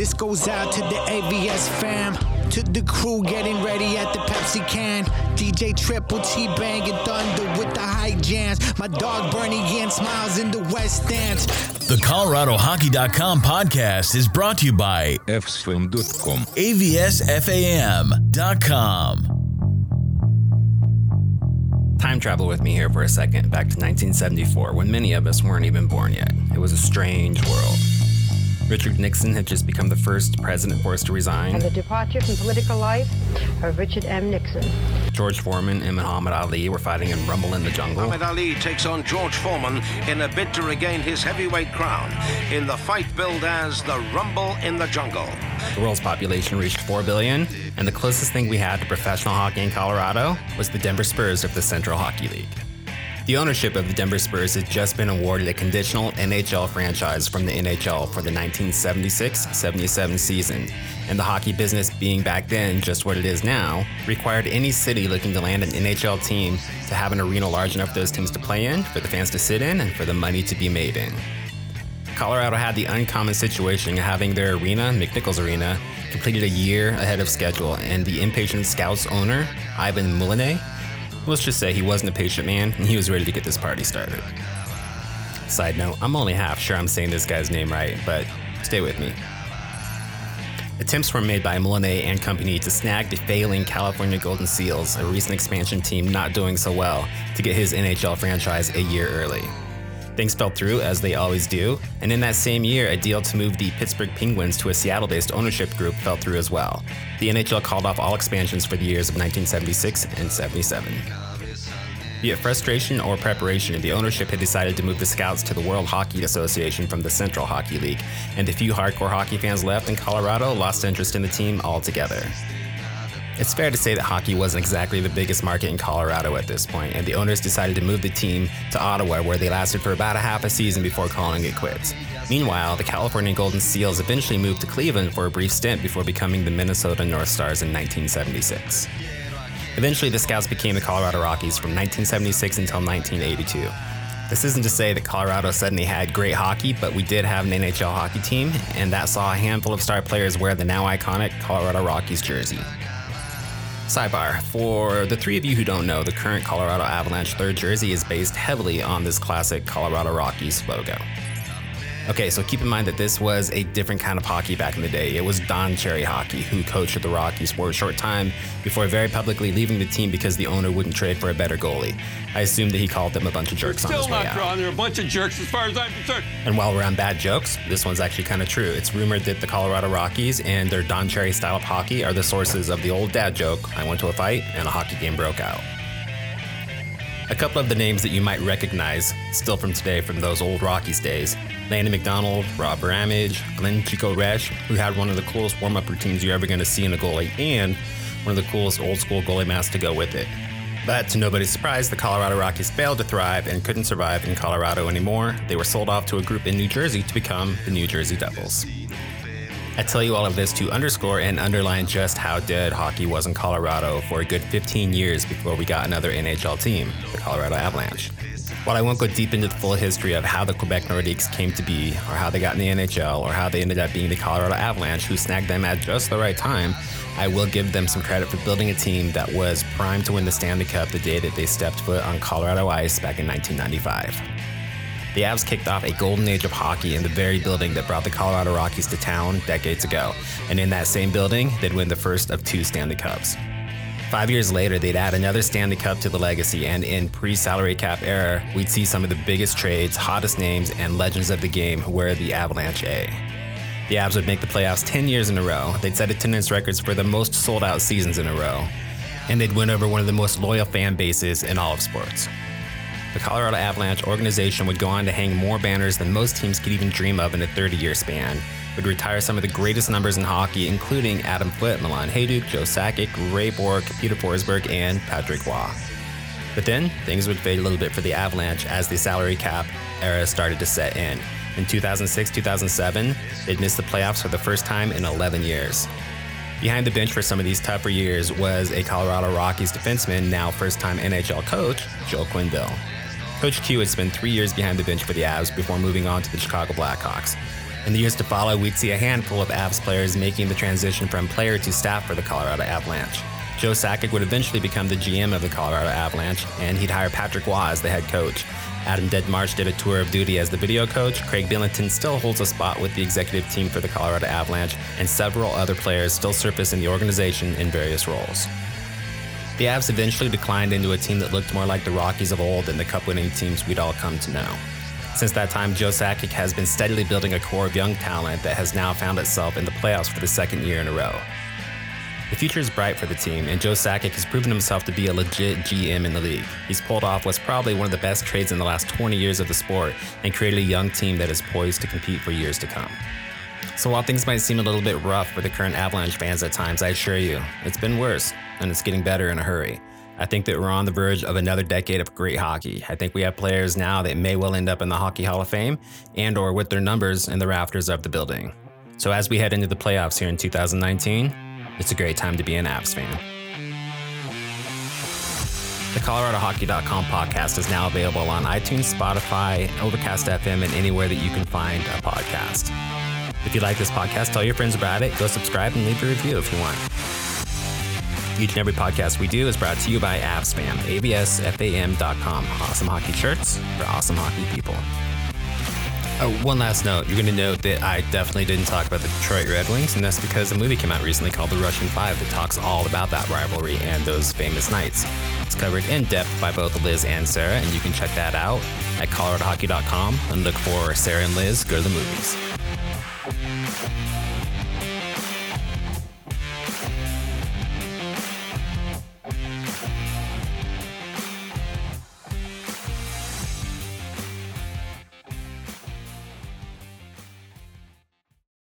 This goes out to the AVS fam, to the crew getting ready at the Pepsi can. DJ Triple T banging thunder with the high jams. My dog Bernie Yen smiles in the West Stands. The ColoradoHockey.com podcast is brought to you by fsfilm.com, AVSFAM.com. Time travel with me here for a second, back to 1974, when many of us weren't even born yet. It was a strange world. Richard Nixon had just become the first president forced to resign. And the departure from political life of Richard M. Nixon. George Foreman and Muhammad Ali were fighting in Rumble in the Jungle. Muhammad Ali takes on George Foreman in a bid to regain his heavyweight crown in the fight billed as the Rumble in the Jungle. The world's population reached 4 billion, and the closest thing we had to professional hockey in Colorado was the Denver Spurs of the Central Hockey League. The ownership of the Denver Spurs had just been awarded a conditional NHL franchise from the NHL for the 1976-77 season, and the hockey business being back then just what it is now, required any city looking to land an NHL team to have an arena large enough for those teams to play in, for the fans to sit in, and for the money to be made in. Colorado had the uncommon situation of having their arena, McNichols Arena, completed a year ahead of schedule, and the impatient Scouts owner, Ivan Moulinet, let's just say he wasn't a patient man, and he was ready to get this party started. Side note, I'm only half sure I'm saying this guy's name right, but stay with me. Attempts were made by Moulinet and company to snag the failing California Golden Seals, a recent expansion team not doing so well, to get his NHL franchise a year early. Things fell through, as they always do, and in that same year, a deal to move the Pittsburgh Penguins to a Seattle-based ownership group fell through as well. The NHL called off all expansions for the years of 1976 and 77. Be it frustration or preparation, the ownership had decided to move the Scouts to the World Hockey Association from the Central Hockey League, and the few hardcore hockey fans left in Colorado lost interest in the team altogether. It's fair to say that hockey wasn't exactly the biggest market in Colorado at this point, and the owners decided to move the team to Ottawa, where they lasted for about a half a season before calling it quits. Meanwhile, the California Golden Seals eventually moved to Cleveland for a brief stint before becoming the Minnesota North Stars in 1976. Eventually, the Scouts became the Colorado Rockies from 1976 until 1982. This isn't to say that Colorado suddenly had great hockey, but we did have an NHL hockey team, and that saw a handful of star players wear the now iconic Colorado Rockies jersey. Sidebar, for the three of you who don't know, the current Colorado Avalanche third jersey is based heavily on this classic Colorado Rockies logo. Okay, so keep in mind that this was a different kind of hockey back in the day. It was Don Cherry Hockey, who coached at the Rockies for a short time before very publicly leaving the team because the owner wouldn't trade for a better goalie. I assume that he called them a bunch of jerks on his way out. Still not drawn. They're a bunch of jerks as far as I'm concerned. And while we're on bad jokes, this one's actually kind of true. It's rumored that the Colorado Rockies and their Don Cherry style of hockey are the sources of the old dad joke, I went to a fight and a hockey game broke out. A couple of the names that you might recognize, still from today from those old Rockies days: Landon McDonald, Rob Ramage, Glenn Chico Resch, who had one of the coolest warm-up routines you're ever going to see in a goalie, and one of the coolest old-school goalie masks to go with it. But to nobody's surprise, the Colorado Rockies failed to thrive and couldn't survive in Colorado anymore. They were sold off to a group in New Jersey to become the New Jersey Devils. I tell you all of this to underscore and underline just how dead hockey was in Colorado for a good 15 years before we got another NHL team, the Colorado Avalanche. While I won't go deep into the full history of how the Quebec Nordiques came to be, or how they got in the NHL, or how they ended up being the Colorado Avalanche, who snagged them at just the right time, I will give them some credit for building a team that was primed to win the Stanley Cup the day that they stepped foot on Colorado ice back in 1995. The Avs kicked off a golden age of hockey in the very building that brought the Colorado Rockies to town decades ago, and in that same building, they'd win the first of 2 Stanley Cups. 5 years later, they'd add another Stanley Cup to the legacy, and in pre-salary cap era, we'd see some of the biggest trades, hottest names, and legends of the game wear the Avalanche A. The Avs would make the playoffs 10 years in a row, they'd set attendance records for the most sold-out seasons in a row, and they'd win over one of the most loyal fan bases in all of sports. The Colorado Avalanche organization would go on to hang more banners than most teams could even dream of in a 30-year span, would retire some of the greatest numbers in hockey, including Adam Foote, Milan Hajduk, Joe Sakic, Ray Bourque, Peter Forsberg, and Patrick Waugh. But then, things would fade a little bit for the Avalanche as the salary cap era started to set in. In 2006-2007, they'd missed the playoffs for the first time in 11 years. Behind the bench for some of these tougher years was a Colorado Rockies defenseman, now first-time NHL coach, Joe Quenneville. Coach Q had spent 3 years behind the bench for the Avs before moving on to the Chicago Blackhawks. In the years to follow, we'd see a handful of Avs players making the transition from player to staff for the Colorado Avalanche. Joe Sakic would eventually become the GM of the Colorado Avalanche, and he'd hire Patrick Waugh as the head coach. Adam Deadmarch did a tour of duty as the video coach. Craig Billington still holds a spot with the executive team for the Colorado Avalanche, and several other players still surface in the organization in various roles. The Avs eventually declined into a team that looked more like the Rockies of old than the cup-winning teams we'd all come to know. Since that time, Joe Sakic has been steadily building a core of young talent that has now found itself in the playoffs for the second year in a row. The future is bright for the team, and Joe Sakic has proven himself to be a legit GM in the league. He's pulled off what's probably one of the best trades in the last 20 years of the sport and created a young team that is poised to compete for years to come. So while things might seem a little bit rough for the current Avalanche fans at times, I assure you, it's been worse, and it's getting better in a hurry. I think that we're on the verge of another decade of great hockey. I think we have players now that may well end up in the Hockey Hall of Fame and or with their numbers in the rafters of the building. So as we head into the playoffs here in 2019, it's a great time to be an Avs fan. The ColoradoHockey.com podcast is now available on iTunes, Spotify, Overcast FM, and anywhere that you can find a podcast. If you like this podcast, tell your friends about it, go subscribe, and leave a review if you want. Each and every podcast we do is brought to you by AvsFam, avsfam.com. Awesome hockey shirts for awesome hockey people. One last note. You're going to note that I definitely didn't talk about the Detroit Red Wings, and that's because a movie came out recently called The Russian Five that talks all about that rivalry and those famous nights. It's covered in depth by both Liz and Sarah, and you can check that out at coloradohockey.com and look for Sarah and Liz Go to the Movies.